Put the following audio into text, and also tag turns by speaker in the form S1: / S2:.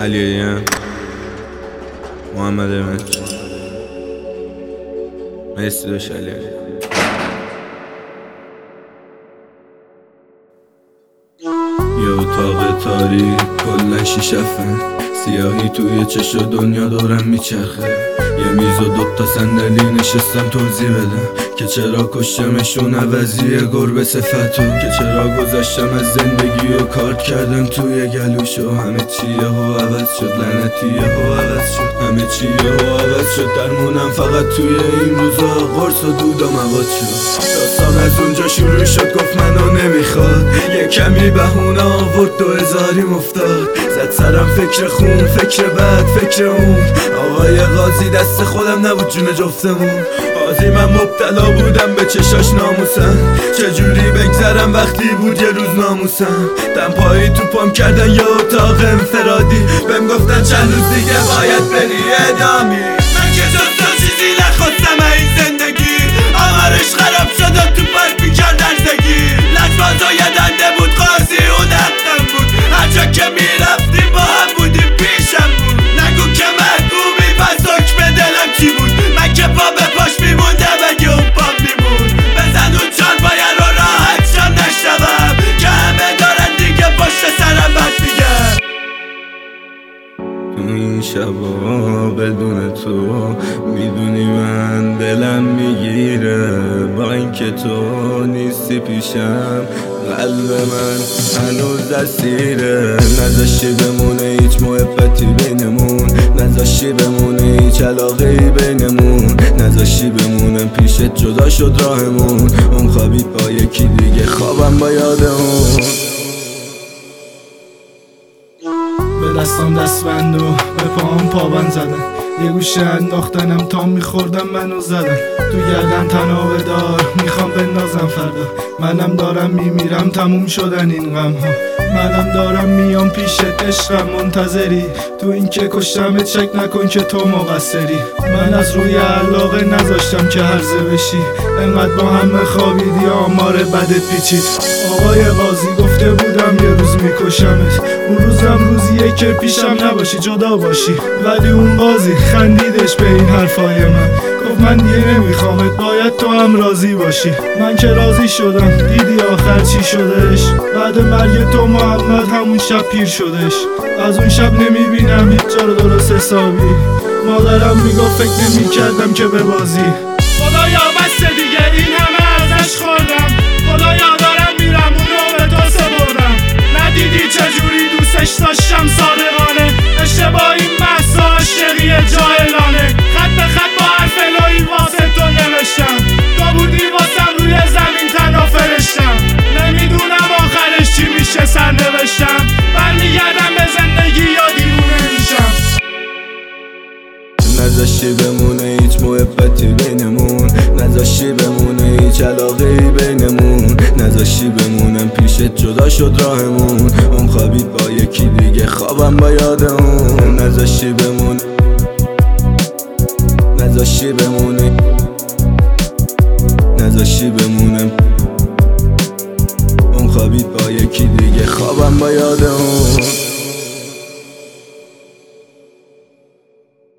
S1: علیان محمد امت مرسی داشت علی یه اتاق تاریک کلن شیشفه سیاهی توی چشم دنیا دارم میچرخه یه میز و دوتا صندلی نشستم توضیح بدم که چرا کشتمشون عوضی گربه صفتو که چرا گذشتم از زندگی و کارت کردم توی گلوشو همه چی یهو عوض شد لعنتی یهو عوض شد همه چی یهو عوض شد درمونم فقط توی این روزا قرص و دود و مواد شد داستان از اونجا شروع شد گفت منو نمیخواد یه کمی بهونه آورد 2000 افتاد زد سرم فکر خون فکر بد فکر اون آقای قاضی دست خودم نبود جون جفتمون قاضی من مبتلا بودم به چشاش ناموسم چجوری بگذرم وقتی بود یه روز ناموسم دم پایی تو پام کردن یه اتاق انفرادی بهم گفتن چند روز دیگه باید بری اعدامی من که جز چیزی نخواستم این زندگی آمارش خراب شد و تو پارک کرد درزگی لجبازای دنده بود قاضی اون حقم بود هرجا که میرفتیم با هم بودیم پیشم بود نگو که محکومی پس حکم دلم چی بود من که پا به پاش میموندم اگه اون پام میمون بزن اون چارپایه رو راحت شم نشنوم که همه دارن دیگه پشت سرم بد میگن تو این شبا بدون تو میدونی من دلم میگیره با اینکه تو نیستی پیشم قلب من هنوز اسیره نذاشتی بمونه هیچ محبتی بینمون نذاشتی بمونه هیچ علاقه‌ای بینمون نذاشتی بمونم پیشت جدا شد راهمون اون خوابید با یکی دیگه خوابم با یاد اون
S2: به دستم دستبند و به پاهم پابند زدن یه گوشه انداختنم تا میخوردم منو زدن تو گردن تنابه دار میخوام بندازم فردا منم دارم میمیرم تموم شدن این غم ها منم دارم میام پیشت عشقم منتظری تو این که کشتمت شک نکن که تو مقصری من از روی علاقه نذاشتم که هرزه بشی انقدر با هم خوابیدی آمار بدت پیچید آقای قاضی گفته بودم یه روز میکشمت اون روزم روزیه که پیشم نباشی جدا باشی ولی اون قاضی خندیدش به این حرفای من گفت من دیگه نمیخوامت باید تو هم راضی باشی من که راضی شدم دیدی آخر چی شدش بعد مرگ تو محمد همون شب پیر شدش از اون شب نمیبینم هیچ جا رو درست حسابی مادرم میگفت فکر نمیکردم که به بازی خدایا بس دیگه این همه ازش خوردم خدایا دارم میرم اونو به تو سپردم ندیدی چجوری دوستش داشتم صادقانه اشتباه این بحثا عاشقی جاهلانه خط به خط با حرف الهی واسه تو نوشتم تو بودی واسم روی زمین تنها فرشتم نمیدونم آخرش چی میشه سرنوشتم برمیگردم به زندگی یا دیوونه میشم
S1: نذاشتی بمونه هیچ محبتی بینمون نذاشتی بمونه هیچ علاقه‌ای بینمون نذاشتی بمونم پیشت جدا شد راهمون اون خوابید با یکی دیگه خوابم با یاد اون نذاشتی بمونه نذاشتی بمونه نذاشتی بمونم اون خوابید با یکی دیگه خوابم با یاد اون